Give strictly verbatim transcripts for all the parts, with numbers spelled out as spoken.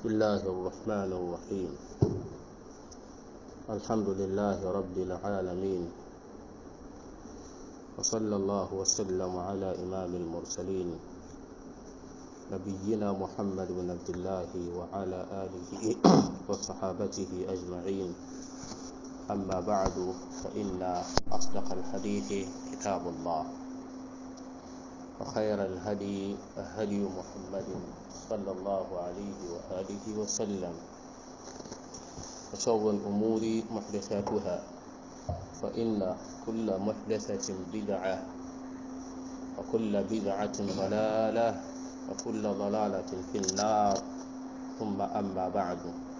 بسم الله الرحمن الرحيم. الحمد لله رب العالمين، وصلى الله وسلم على إمام المرسلين نبينا محمد بن عبد الله وعلى آله وصحابته أجمعين. أما بعد، فإن أصدق الحديث كتاب الله، وخير الهدي هدي محمد صلى الله عليه وآله وسلم، وشر الأمور محدثاتها، فإن كل محدثة بدعة، وكل بدعة ضلالة، وكل ضلالة في النار. ثم أما بعد.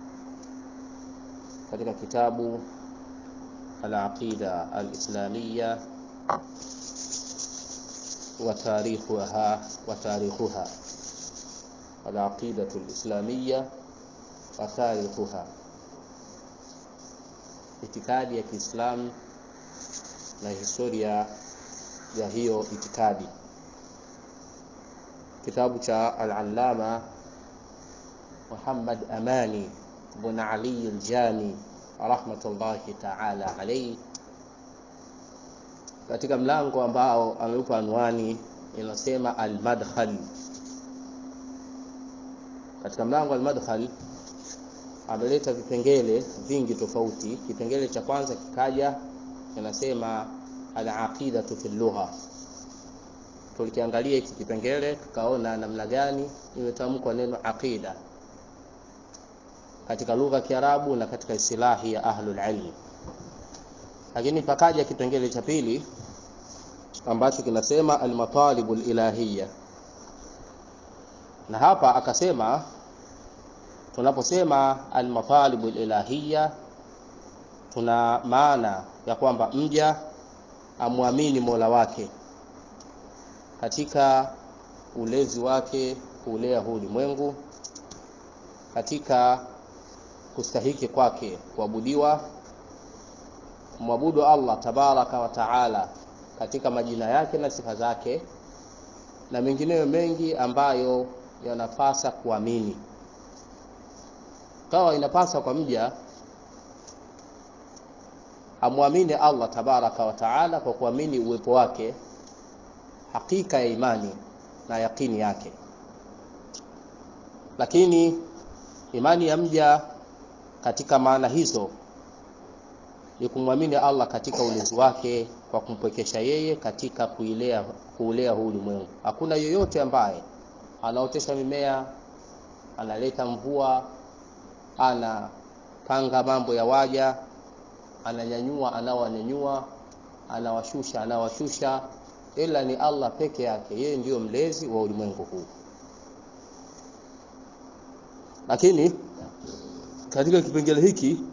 katika kitabu al-aqida al-islamiyya wa tarikhuha wa tarikhuha al-aqida al-islamiyya wa tarikhuha, itikadi ya Kiislamu na historia ya hiyo itikadi. Kitabu cha al-allama Muhammad Amani ibn Ali al-Jami rahmatullahi ta'ala alayhi, katika mlango ambao ameupa anwani inasema al-madkhal. Katika mlango al-madkhal ameleta vipengele vingi tofauti. Kipengele cha kwanza kikaja kinasema al-aqidatu fi lugha. Tulikiangalia hiki kipengele tukaona namna gani imetamkwa neno aqida katika lugha ya Kiarabu na katika istilahi ya ahlul ilm. Lakini pakaja kipengele cha pili ambacho kinasema al-matalibul ilahiyya, na hapa akasema tunaposema al-matalibul ilahiyya tuna maana ya kwamba mja amwamini Mola wake katika ulezi wake kulea huu ulimwengu, katika kustahiki kwake kuabudiwa, kumwabudu Allah tabaraka wa taala katika majina yake na sifa zake, na mengineyo mengi ambayo yanapasa kuamini. Kawa inapasa kwa mja amwamini Allah tabaraka wa taala kwa kuamini uwepo wake, hakika ya imani na yakini yake. Lakini imani ya mja katika maana hizo ni kumwamini Allah katika ulinzi wake kwa kumpwekesha yeye katika kuilea kuulea huu ulimwengu. Hakuna yoyote ambaye anaotesha mimea, analeta mvua, anapanga mambo ya waja, ananyanyua anawanyanyua, anawashusha anawashusha, ila ni Allah peke yake. Yeye ndiyo mlezi wa ulimwengu huu. Lakini katika kipengele hiki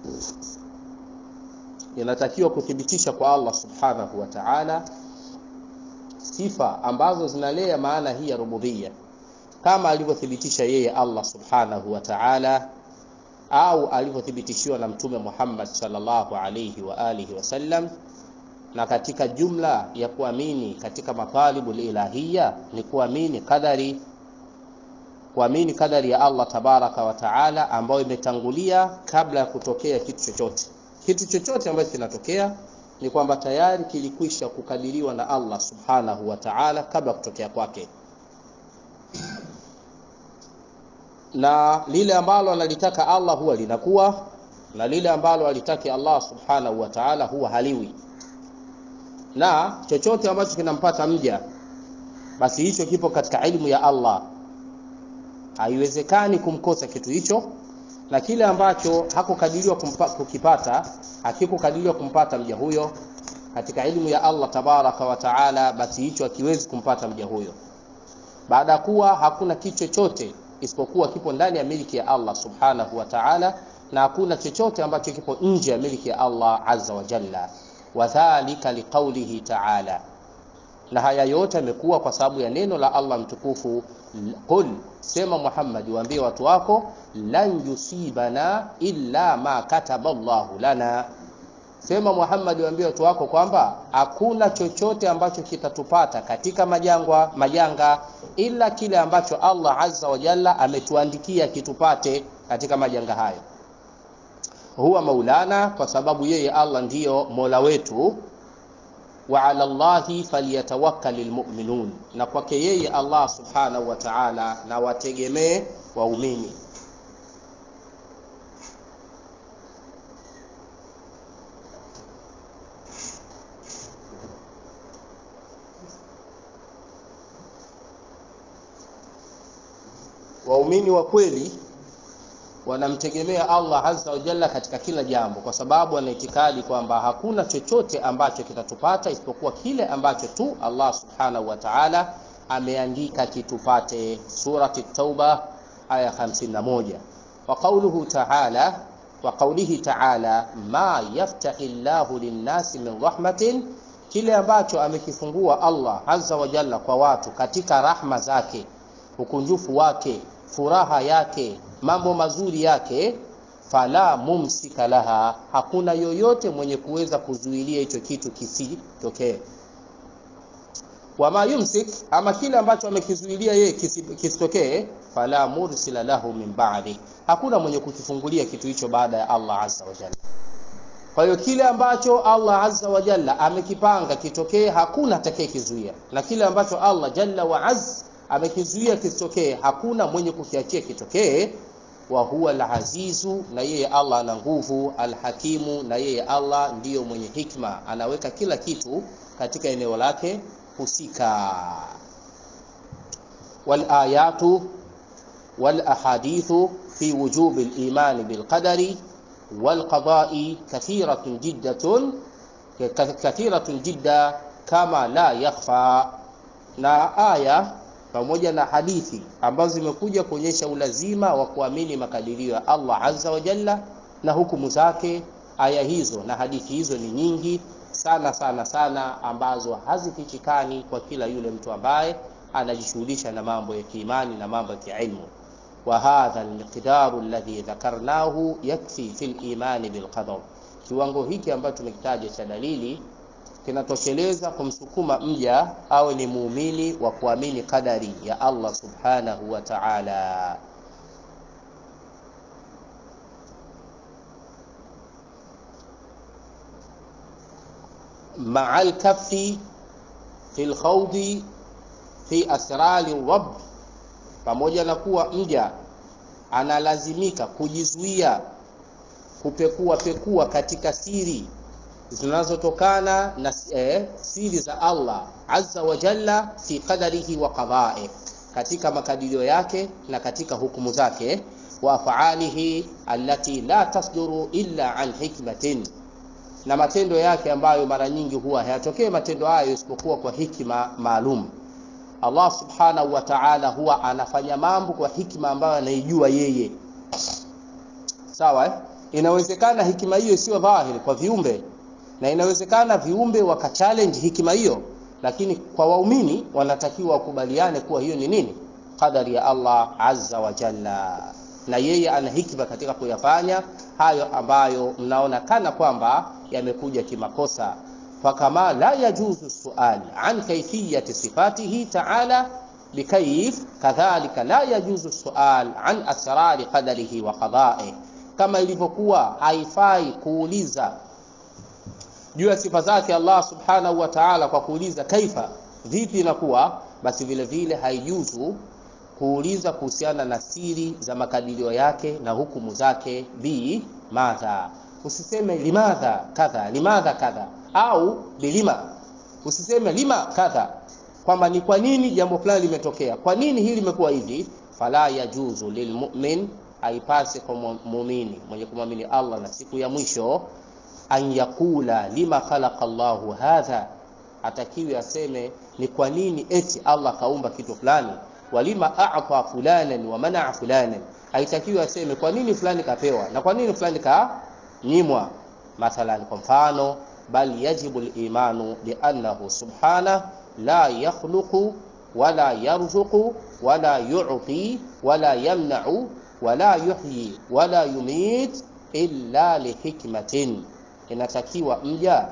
inatakiwa kuthibitisha kwa Allah subhanahu wa ta'ala sifa ambazo zinalea maana hii ya rububiyya, kama alivyothibitisha yeye Allah subhanahu wa ta'ala, au alivyothibitishiwa na Mtume Muhammad sallallahu alayhi wa alihi wasallam. Na katika jumla ya kuamini katika matalibul ilahiyya ni kuamini kadari, kuamini kadari ya Allah tabaraka wa taala ambayo imetangulia kabla ya kutokea kitu chochote. Kitu chochote ambacho kinatokea ni kwamba tayari kilikwisha kukadiriwa na Allah subhanahu wa ta'ala kabla kutokea kwake, na lile ambalo analitaka Allah huwa linakuwa, na lile ambalo alitaki Allah subhanahu wa ta'ala huwa haliwi. Na chochote ambacho kinampata mja, basi hicho kipo katika ilmu ya Allah, haiwezekani kumkosa kitu hicho. Na kile ambacho hakukadiriwa kukipata, hakikukadiriwa kumpata mja huyo katika ilmu ya Allah tabaraka wa taala, basi hicho hakiwezi kumpata mja huyo, baada kuwa hakuna kitu chochote isipokuwa kipo ndani ya miliki ya Allah subhanahu wa ta'ala, na hakuna chochote ambacho kipo nje ya miliki ya Allah azza wa jalla. Wadhālika liqaulihi ta'ala, na haya yote yamekuwa kwa sababu ya neno la Allah mtukufu, qul, sema Muhammad, waambie watu wako, lan yusibana illa ma kataba Allahu lana, Sema Muhammad, waambie watu wako kwamba hakuna chochote ambacho kitatupata katika majangwa majanga ila kile ambacho Allah azza wa jalla ametuandikia kitupate katika majanga hayo. Huwa maulana, kwa sababu yeye Allah ndiyo mola wetu. Wa ala Allahi falyatawakkalul mu'minun, na kwake yeye Allah subhanahu wa ta'ala na wategemee waumini. Waumini wa kweli wanamtegemea Allah azza wa jalla katika kila jambo, kwa sababu wanaitikadi kwamba hakuna chochote ambacho kitatupata isipokuwa kile ambacho tu Allah subhanahu wa ta'ala ameandika kitupate. Surati At-Tauba aya hamsini na moja. Wa qawluhu ta'ala wa qawlihi ta'ala ma yaftahillahu lin-nasi min rahmatin, kile ambacho amekifungua Allah azza wa jalla kwa watu katika rahma zake, ukunjufu wake, furaha yake, mambo mazuri yake, fala mumsika laha, hakuna yoyote mwenye kuweza kuzuilia hicho kitu kisitokee. Wama yumsik, ama kile ambacho amekizuilia yeye kisitokee, fala mursila lahu min ba'di, hakuna mwenye kukifungulia kitu hicho baada ya Allah azza wa jalla. Kwa hiyo kile ambacho Allah azza wa jalla amekipanga kitokee, hakuna atakayekizuia, na kile ambacho Allah jalla wa azza amekizuia kisitokee, hakuna mwenye kukiachia kitokee. Wa huwa al-azizu, na yeye Allah ana nguvu, al-hakimu, na yeye Allah ndiyo mwenye hikma, anaweka kila kitu katika eneo lake husika. Wal ayatu wal ahadithu fi wujubi al-iman bil qadari wal qada'i kathiratun jiddatun kathiratun jidda kama la yakhfa. Na aya pamoja na hadithi ambazo zimekuja kuonyesha ulazima wa kuamini makadirio ya Allah azza wa jalla na hukumu zake, aya hizo na hadithi hizo ni nyingi sana sana sana, ambazo hazifichikani kwa kila yule mtu ambaye anajishughulisha na mambo ya kiimani na mambo ya kiilmu. Wa hadha al-miqdaru alladhi dhakarnahu yakfi fil iman bil qadar, kiwango hiki ambacho tumekitaja cha dalili kinatosheleza kumsukuma mja awe ni muumini wa kuamini kadari ya Allah subhanahu wa ta'ala. Ma'al kaffi fil khawdi fi asrari rabb, pamoja na kuwa mja analazimika kujizuia kupekua pekua katika siri zinazotokana na eh, siri za Allah azza wa jalla fi qadarihi wa qada'i, katika makadirio yake na katika hukumu zake, wa af'alihi allati la tasduru illa an hikmatin, na matendo yake ambayo mara nyingi huwa hayatokee matendo hayo isipokuwa kwa hikima maalum. Allah subhanahu wa ta'ala huwa anafanya mambo kwa hikima ambayo anaijua yeye. Sawa eh? Inawezekana hikima hiyo sio dhahiri kwa viumbe, na inawezekana viumbe waka challenge hikima hiyo, lakini kwa waumini wanatakiwa wakubaliane kuwa hiyo ni nini? Qadari ya Allah azza wa jalla, na yeye ana hikima katika kuyafanya hayo ambayo mnaona kana kwamba yamekuja kimakosa. Fakama la yajuzu su'al an kayfiyati sifatihi ta'ala bikayf, kadhalika la yajuzu su'al an asrari qadarihi wa qada'i, kama ilivyokuwa haifai kuuliza juu ya sifa zake Allah subhanahu wa ta'ala kwa kuuliza kaifa, vipi inakuwa, basi vile vile haijuzu kuuliza kuhusiana na siri za makadirio yake na hukumu zake. Bi madha, usiseme limadha kadha limadha kadha, au bilima, usiseme lima kadha, kwamba ni kwa nini jambo fulani limetokea, kwa nini hili limekuwa hivi. Fala yajuzu lilmu'min, haipasi kwa muumini mwenye kumwamini Allah na siku ya mwisho, an yakula lima khalaqa Allahu hadha, atakiwi aseme ni kwa nini eti Allah kaumba kitu fulani, walima a'ta fulanan wa mana'a fulanan, haitakiwi aseme kwa nini fulani kapewa na kwa nini fulani kanyimwa. Mathalan, kwa mfano, bal yajibu al-imanu bi annahu subhanahu la yakhluqu wala yarzuqu wala yu'ti wala yamna'u wala yuhyi wala yumit illa li hikmatin, inatakiwa mja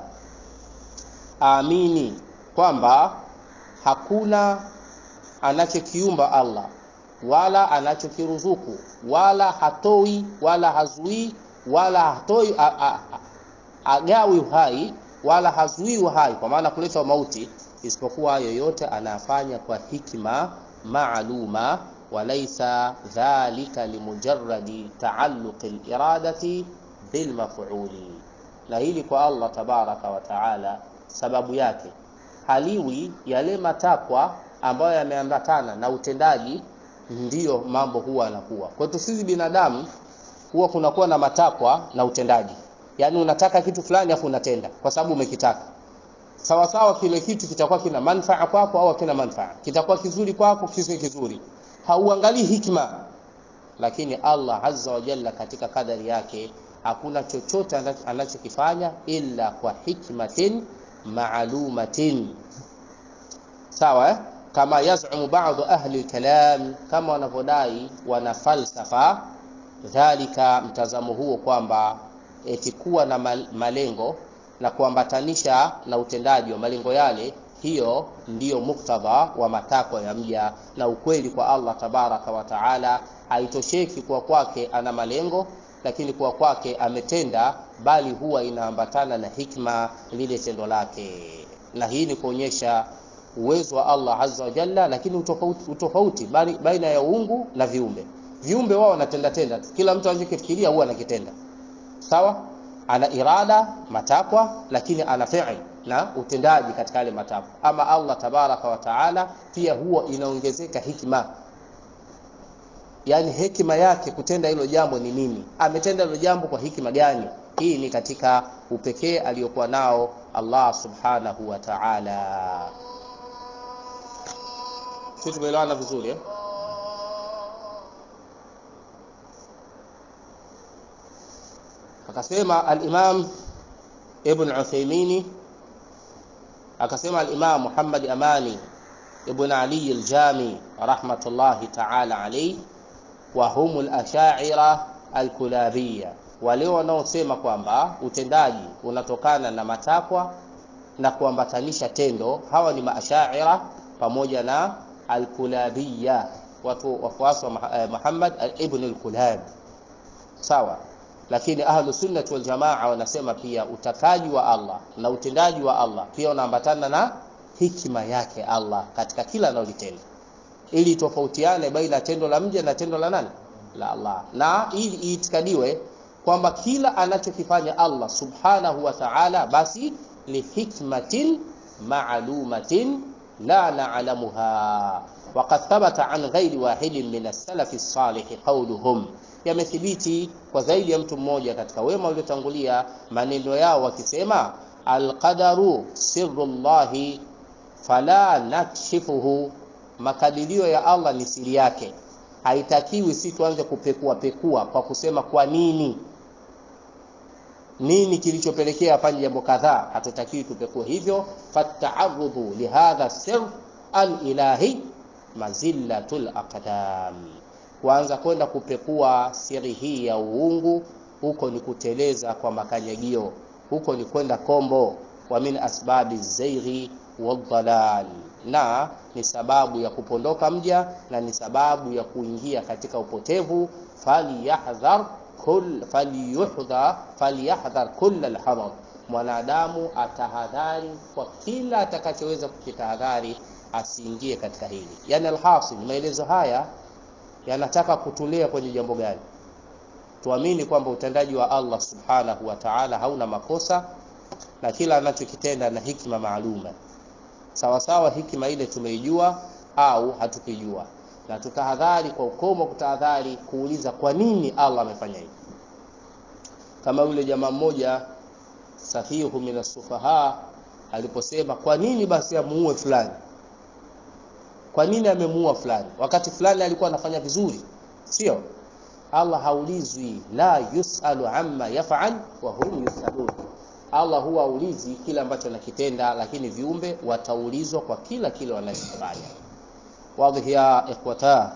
aamini kwamba hakuna anachokiumba Allah wala anachokiruzuku wala hatoi wala hazui wala hatoi a, a, a, agawi uhai wala hazui uhai, kwa maana kuleta mauti, isipokuwa yoyote anafanya kwa hikma maaluma, walaysa dhalika limujarradi taalluq aliradati bilmaf'uli. Na hili kwa Allah tabaraka wa taala sababu yake haliwi yale matakwa ambayo yameambatana na utendaji, ndiyo mambo huwa yanakuwa. Kwa hiyo sisi binadamu huwa kunakuwa na matakwa na utendaji, yani unataka kitu fulani afu unatenda kwa sababu umekitaka. Sawa sawa kile kitu kitakuwa kina manufaa kwako au kina manufaa, kitakuwa kizuri kwako kisiwe kizuri, hauangalii hikma. Lakini Allah azza wa jalla katika kadari yake hakuna chochote anachokifanya illa kwa hikmatin maalumatin. Sawa eh? Kama yaz'umu ba'd ahli al-kalam, kama wanavodai wana falsafa, dhalika, mtazamo huo kwamba eti kuwa na malengo na kuambatanisha na utendaji wa malengo yale, hiyo ndiyo muktadha wa matakwa ya mja. Na ukweli kwa Allah tabaraka wa taala haitosheki kwa kwake ana malengo lakini kwa kwake ametenda, bali huwa inaambatana na hikma lile tendo lake. Na hii ni kuonyesha uwezo wa Allah azza wa jalla, lakini utofauti utofauti baina ya uungu na viumbe. Viumbe wao wanatenda tenda, kila mtu anachokifikiria huwa anakitenda. Sawa? Ana irada, matakwa, lakini ana fi'l na utendaji katika yale matakwa. Ama Allah tabaraka wa taala pia huwa inaongezeka hikma, yani hikma yake kutenda hilo jambo ni nini, ametenda hilo jambo kwa hikma gani. Hii ni katika upekee aliyokuwa nao Allah subhanahu wa ta'ala. Sisi tumeelewana vizuri eh? Akasema al-Imam Ibn Uthaymeen, akasema al-Imam Muhammad Amani Ibn Ali al-Jami rahmatullahi ta'ala alayhi, wa humul asha'ira al-kulabiyya, wale wanaosema kwamba utendaji unatokana na matakwa na kuambatanisha tendo, hawa ni maasha'ira pamoja na al-kulabiyya, watu wafuasi wa Muhammad ibn al-Kulab. Sawa? Lakini ahlu sunnah wal jamaa wanasema pia utakaji wa Allah na utendaji wa Allah pia unaambatana na hikima yake Allah katika kila analotenda, ili tofautiane baina tendo la mja na tendo la nani, la Allah. Na ili itikadiwe kwamba kila anachokifanya Allah subhanahu wa ta'ala basi li hikmatin ma'lumatin la na'lamuha. Waqad thabata an ghairi wahidin min as-salaf as-salih qawluhum, yamethibiti kwa zaidi ya mtu mmoja katika wema waliotangulia maneno yao wakisema, al-qadaru sirrullahi fala nakshifuhu, makadirio ya Allah ni siri yake, haitakiwi si tuanze kupekua pekua kwa kusema kwa nini nini kilichopelekea afanye jambo kadhaa, hatutakiwi tupekue hivyo. Fata'arrudu li hadha sirr al-ilahi mazillatul aqdam, kuanza kwenda kupekua siri hii ya uungu, huko ni kuteleza kwa makanyagio, huko ni kwenda kombo. Wa min asbabi zaighi wadhalal, na ni sababu ya kupondoka mja na ni sababu ya kuingia katika upotevu. Falyahdhar kull falyuhdhar falyahdhar kull alhadar, mwanadamu atahadhari kwa kila atakachoweza kukitahadhari asiingie katika hili. Yani alhasil, maelezo haya yanataka kutulea kwenye jambo gani? Tuamini kwamba utendaji wa Allah subhanahu wa ta'ala hauna makosa na kila anachokitenda na hikma maaluma. Sawa sawa hikma ile tumeijua au hatukijua, na tutahadhari kwa ukomo kutahadhari kuuliza kwa nini Allah amefanya hivi. Kama yule jamaa mmoja safihu min as-sufaha aliposema, kwa nini basi amuue fulani? Kwa nini amemuua fulani wakati fulani alikuwa anafanya vizuri? Sio, Allah haulizwi, la yusalu amma yaf'al wa hum yusalun. Allah huwa ulizi kila ambacho anakitenda, lakini viumbe wataulizwa kwa kila kile wanachofanya. Wazi ya ikhwata.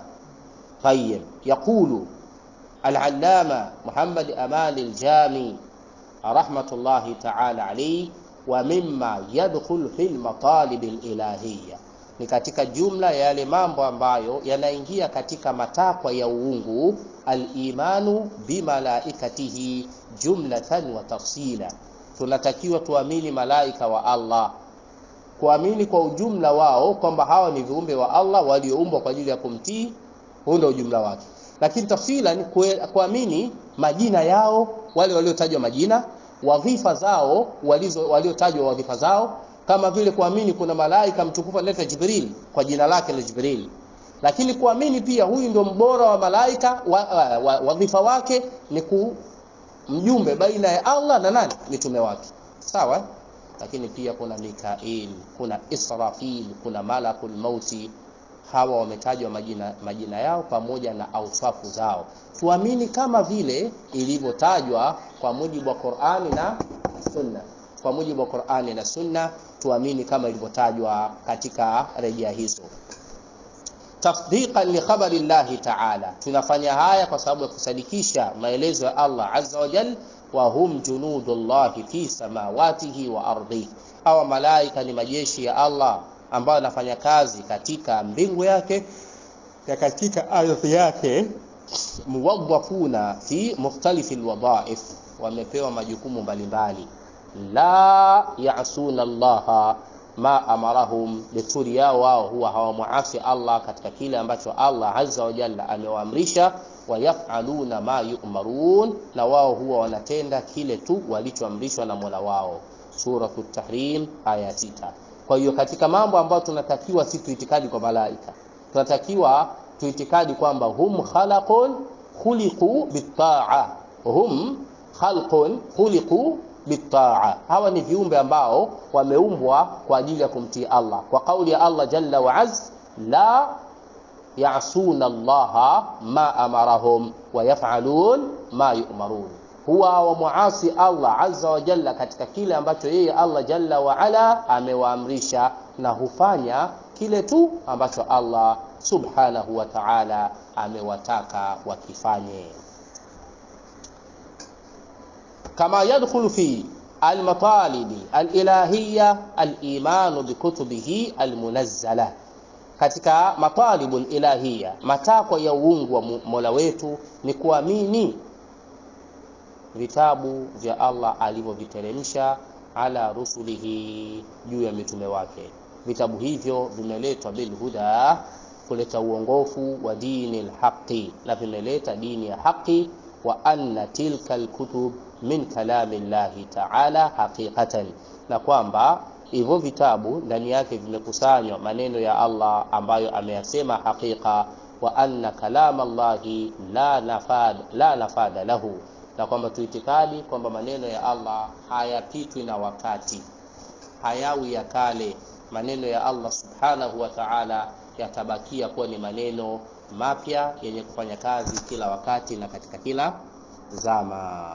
Tayyib, yaqulu al-allama Muhammad Aman al-Jami rahmatullahi ta'ala alayhi, wa mimma yadkhul fil matalib al-ilahiyya, ni katika jumla ya yale mambo ambayo yanaingia katika matakwa ya uungu, al-imanu bimalaikatihi jumlatan wa tafsila. Tunatakiwa tuamini malaika wa Allah, kuamini kwa ujumla wao kwamba hawa ni viumbe wa Allah walioumbwa kwa ajili ya kumtii. Huo ndio ujumla wake. Lakini tafsila ni kuamini majina yao, wale waliotajwa majina, wadhifa zao walizo waliotajwa wadhifa zao, kama vile kuamini kuna malaika mtukufu anaitwa Jibril kwa jina lake la Jibril. Lakini kuamini pia huyu ndio mbora wa malaika, wadhifa wa, wa wake ni ku mjumbe baina ya Allah na nani? Mitume wake. Sawa? Lakini pia kuna Mikail, kuna Israfil, kuna Malakul Mauti. Hawa wametajwa majina majina yao pamoja na ausafu zao. Tuamini kama vile ilivyotajwa kwa mujibu wa Qur'ani na Sunna. Kwa mujibu wa Qur'ani na Sunna, tuamini kama ilivyotajwa katika rejea hizo. Tasdiqan li khabari Allah ta'ala, tunafanya haya kwa sababu ya kusadikisha maelezo ya Allah azza wa jalla, wa hum junudullahi fi samawatihi wa ardihi. Hawa malaika ni majeshi ya Allah ambao wanafanya kazi katika mbingu yake na katika ardhi yake, muwaddafuna fi mukhtalifi alwadha'if, wamepewa majukumu mbalimbali. La ya'suna Allah ma amarahum, desturi yao wao huwa hawamuasi Allah katika kile ambacho Allah azza wa jalla amewaamrisha, wa yaf'aluna ma yu'marun, na wao huwa wanatenda kile tu walichoamrishwa na Mola wao. Suratul Tahrim aya sita. Kwa hiyo katika mambo ambayo tunatakiwa si tuitikadi kwa malaika, tunatakiwa tuitikadi kwamba hum khalaqun khuliqu bit-ta'a, hum khalqun khuliqu bit-ta'a, hawa ni viumbe ambao wameumbwa kwa ajili ya kumtii Allah, kwa kauli ya Allah jalla wa azza, la ya'suna Allah ma amarahum wa yaf'alun ma yu'marun. Huwa wa muasi Allah azza wa jalla katika kile ambacho yeye Allah jalla wa ala amewaamrisha, na hufanya kile tu ambacho Allah subhanahu wa ta'ala amewataka wakifanye. Kama yadkhulu fi al-matalibi al-ilahiyya al-iman bi kutubihi al-munazzala, katika matalibul ilahiyya, matakwa ya uungu wa Mola wetu ni kuamini vitabu vya Allah alivyoviteremsha ala rusulihi, juu ya mitume wake. Vitabu hivyo vimeletwa bil huda, kuleta uongofu, wa dini al-haqi, na vimeleta dini ya haki, wa anna tilka al-kutub min kalami Allah ta'ala haqiqatan, na kwamba hivyo vitabu ndani yake vimekusanywa maneno ya Allah ambayo ameyasema hakika, wa anna kalama Allah la nafad la nafada lahu, na kwamba tuitikadi kwamba maneno ya Allah hayapitwi na wakati, hayawi ya kale. Maneno ya Allah subhanahu wa ta'ala yatabakia kuwa ni maneno mapya yenye kufanya kazi kila wakati na katika kila zama.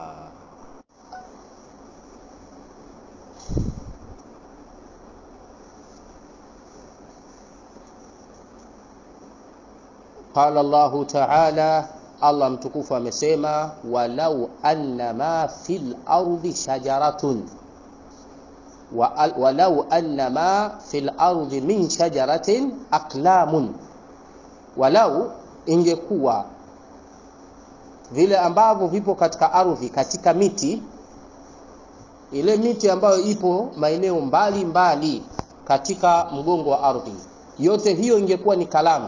Qala Allah ta'ala, Allah mtukufu amesema, walau annama fil ardi shajaratun wa walau annama fil ardi min shajaratin aqlamun, walau ingekuwa vile ambavyo vipo katika ardhi, katika miti, ile miti ambayo ipo maeneo mbali mbali katika mgongo wa ardhi, yote hiyo ingekuwa ni kalamu.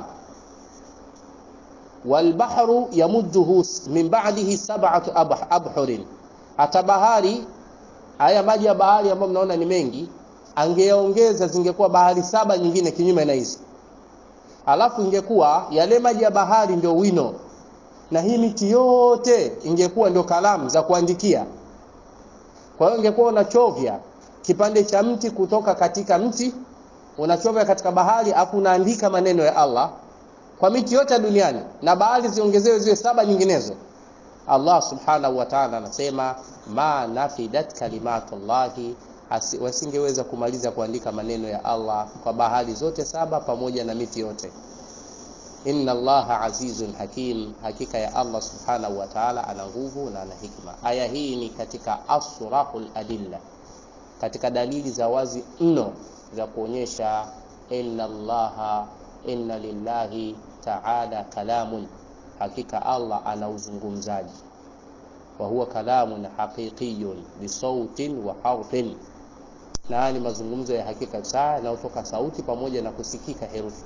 Walbahru yamudduhu min ba'dihi sab'atu abhurin, hata bahari, haya maji ya bahari ambayo mnaona ni mengi, angeongeza zingekuwa bahari saba nyingine kinyume na hizi, alafu ingekuwa yale maji ya bahari ndio wino, na hii miti yote ingekuwa ndio kalamu za kuandikia. Kwa hiyo ingekuwa unachovya kipande cha mti kutoka katika mti, unachovya katika bahari, afu unaandika maneno ya Allah kwa miti yote duniani, na bahari ziongezewe ziwe saba nyinginezo. Allah subhanahu wa ta'ala anasema, ma nafidat kalimatullahi, wasingeweza kumaliza kuandika maneno ya Allah kwa bahari zote saba pamoja na miti yote. inna Allaha azizun hakim, hakika ya Allah subhanahu wa ta'ala ana nguvu na ana hikma. Aya hii ni katika asrahul adilla, katika dalili za wazi mno za kuonyesha inna Allaha inna lillahi ta'ala kalamun, hakika Allah ana uzungumzaji, wa huwa kalamun haqiqiyun bi sautin wa harfin, na ni mazungumzo ya hakika saa na kutoka sauti pamoja na kusikika herufi.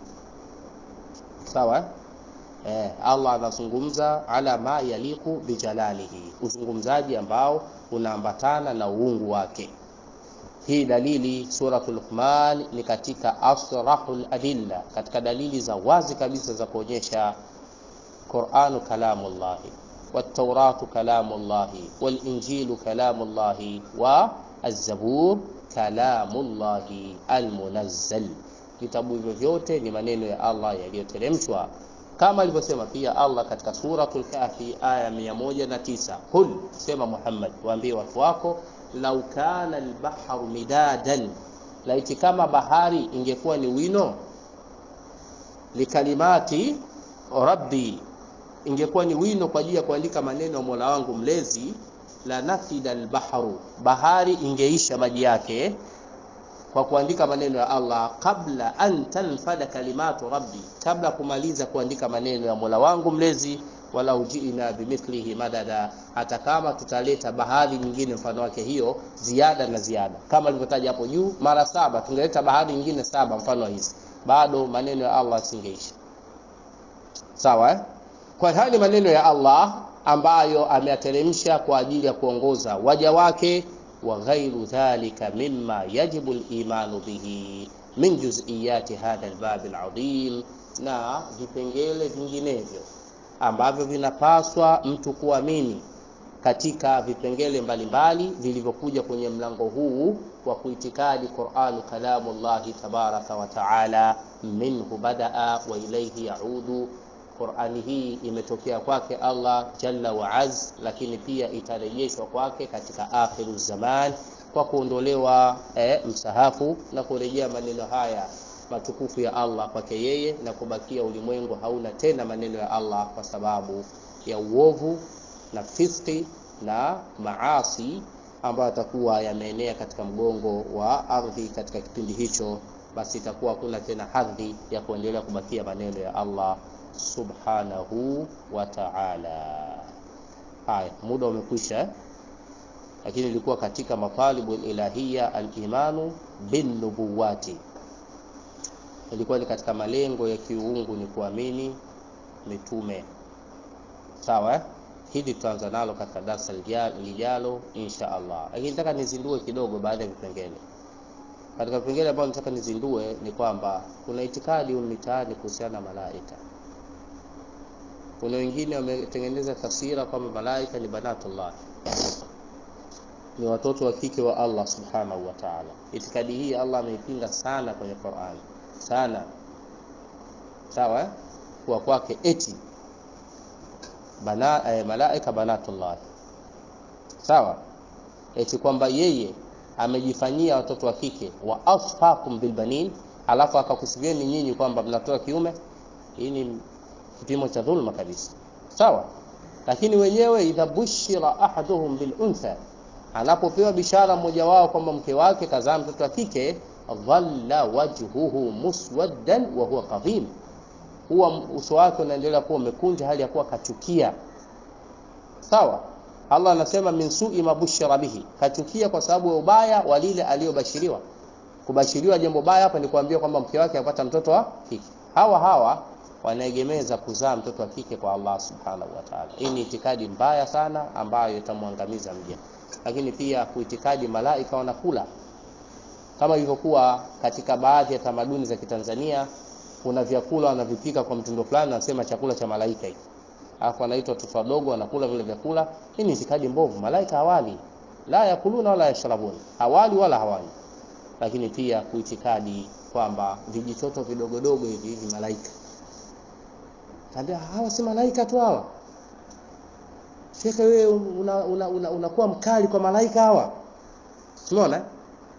Sawa? Eh, Allah anazungumza ala ma yaliqu bijalalihi, uzungumzaji ambao unaambatana na uungu wake. Hii dalili suratul Luqman ni katika asrahul adilla, katika dalili za wazi kabisa za kuonyesha Qur'anu kalamullah, wat-Tauratu kalamullah, wal-Injilu kalamullah, wa az-Zabur kalamullah al-munazzal. Vitabu hivyo vyote ni maneno ya Allah yaliyoteremshwa, kama alivyosema pia Allah katika suratul Kahfi aya mia moja na tisa, qul, sema Muhammad, waambie watu wako, lau kana al-bahru midadan, laiti kama bahari ingekuwa ni wino, likalimati rabbi, ingekuwa ni wino kwa ajili ya kuandika maneno ya Mola wangu mlezi, la nafida al-bahru, bahari ingeisha maji yake kwa kuandika maneno ya Allah, kabla an tanfada kalimatu rabbi, kabla kumaliza kuandika maneno ya Mola wangu mlezi, wala ujiina bimithlihi madada, hata kama tutaleta bahari nyingine mfano wake hiyo ziada na ziada, kama alivyotaja hapo juu mara saba, tungeleta bahari nyingine saba mfano hizi, bado maneno ya Allah singeisha. Sawa eh? Kwa hali maneno ya Allah ambayo ameyateremsha kwa ajili ya kuongoza waja wake, wa ghairu dhalika mimma yajibu al-imanu bihi min juz'iyati hadha al-bab al-'azim, na vipengele vinginevyo ambavyo vinapaswa mtu kuamini katika vipengele mbalimbali vilivyokuja kwenye mlango huu wa kuitikadi Qur'an kalamullah tabaraka wa ta'ala, minhu badaa wa ilayhi yaudu. Qur'ani hii imetokea kwake Allah jalla wa az, lakini pia itarejeshwa kwake katika akhiru zaman kwa kuondolewa eh, msahafu na kurejea maneno haya matukufu ya Allah kwake yeye, na kubakia ulimwengu hauna tena maneno ya Allah kwa sababu ya uovu na fiski na maasi ambayo atakuwa yameenea katika mgongo wa ardhi katika kipindi hicho. Basi itakuwa hakuna tena hadhi ya kuendelea kubakia maneno ya Allah subhanahu wa ta'ala. Haya, muda umekwisha, lakini ilikuwa katika matalibu ilahiyya al-imanu bin nubuwati, ilikuwa ni katika malengo ya kiungu ni kuamini mitume. Sawa? Hili tutaanza nalo katika darasa lijalo insha Allah. Lakini nataka nizindue kidogo baada ya vipengele. Katika vipengele ambavyo nataka nizindue ni kwamba kuna itikadi mitaani kuhusiana na malaika. Kuna wengine wametengeneza tafsira kwamba malaika ni banatullah, ni watoto wa kike wa Allah subhanahu wa ta'ala. Itikadi hii Allah ameipinga sana kwenye Qur'an sana. Sawa? Kwa kwake eti bana eh, malaika banatullah. Sawa? Eti kwamba yeye amejifanyia watoto wa kike, wa asfakum bilbanin, alafu akakusifieni nyinyi kwamba mnatoa kiume. Hii ni kipimo cha dhulma kabisa. Sawa? Lakini wenyewe idha bushira ahaduhum bil untha, anapopewa bishara mmoja wao kwamba mke wake kazaa mtoto wa kike, dhalla wajhuhu muswaddan wa huwa qadhim, huwa uso wake unaendelea kuwa umekunja hali ya kuwa kachukia. Sawa? Allah anasema min su'i mabushira bihi, kachukia kwa sababu ya ubaya wa lile aliyobashiriwa. Kubashiriwa jambo baya hapa ni kuambia kwamba mke wake apata mtoto wa kike. Hawa hawa wanaegemeza kuzaa mtoto wa kike kwa Allah subhanahu wa ta'ala. Hii ni itikadi mbaya sana ambayo itamwangamiza mja. Lakini pia kuitikadi malaika wanakula, kama ilivyokuwa katika baadhi ya tamaduni za Kitanzania, kuna vyakula wanavipika kwa mtindo fulani, wanasema chakula cha malaika hiki, alafu anaitwa watoto wadogo wanakula vile vyakula. Hii ni itikadi mbovu. Malaika hawali, la yakuluna wala yashrabun, hawali wala hawani. Lakini pia kuitikadi kwamba vijitoto vidogodogo hivi hivi malaika, ndio hawa si malaika tu hawa. Shekhe wewe unakuwa una, una, una mkali kwa malaika hawa. Umeona?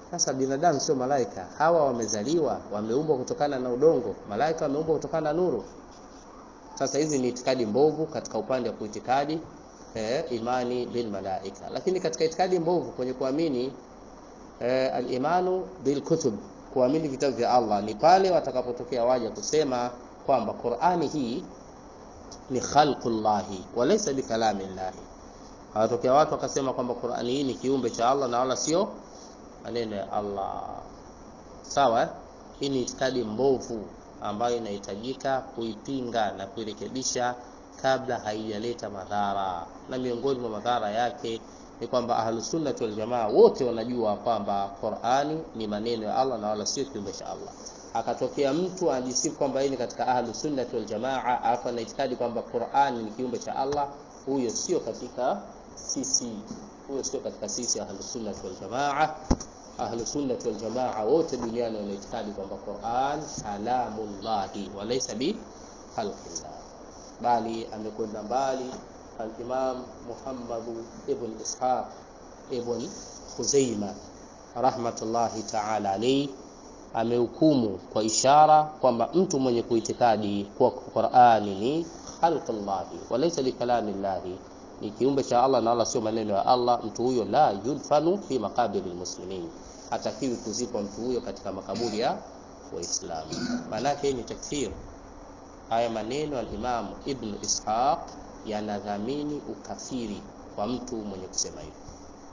Sasa binadamu sio malaika. Hawa wamezaliwa, wameumbwa kutokana na udongo. Malaika wameumbwa kutokana na nuru. Sasa hizi ni itikadi mbovu katika upande wa kuitikadi eh, imani bil malaika. Lakini katika itikadi mbovu kwenye kuamini eh, al-imanu bil kutub, kuamini vitabu vya Allah, ni pale watakapotokea waja kusema kwamba Qur'ani hii ni khalqullahi wa laysa bi kalamillahi. Hawatokea watu wakasema kwamba Qur'ani hii ni kiumbe cha Allah na wala sio maneno ya Allah. Sawa? Hii ni itikadi mbovu ambayo inahitajika kuipinga na kuirekebisha kabla haijaleta madhara. Na miongoni mwa madhara yake ni kwamba Ahlus Sunnah wal Jamaa wote wanajua kwamba Qur'ani ni maneno ya Allah na wala sio kiumbe cha Allah. Akatokea mtu anajisifu kwamba yeye ni katika Ahlus Sunnah wal Jamaa, afa na itikadi kwamba Qur'ani ni kiumbe cha Allah, huyo sio katika sisi, huyo sio katika sisi Ahlus Sunnah wal Jamaa. Ahlus Sunnah wal Jamaa wote duniani wanaitikadi kwamba Qur'an kalamullahi wa laysa bi khalqillah. Bali amekwenda mbali al-Imam Muhammad ibn Ishaq ibn Khuzaimah rahmatullahi ta'ala alayhi, amehukumu kwa ishara kwamba mtu mwenye kuitikadi kwa Qur'ani ni khalqullahi wa laysa bi kalamillahi, ni kiumbe cha Allah na wala sio maneno ya Allah, mtu huyo la yudfanu fi maqabiril muslimin, hatakiwi kuzikwa mtu huyo katika makaburi ya Waislamu. Maana ni takfir. Haya maneno al-Imam Ibn Ishaq yanadhamini ukafiri kwa mtu mwenye kusema hivyo.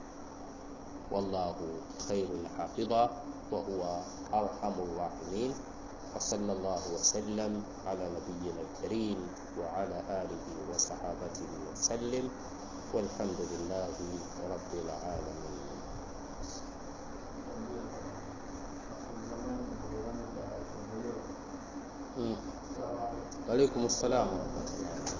Wallahu khairul hafidha wa huwa arhamur rahimin. Wa sallallahu wa sallam ala nabiyyina al-karim wa ala alihi wa sahabatihi wa sallim. Walhamdulillahi rabbil alamin. Wa alaykum assalam.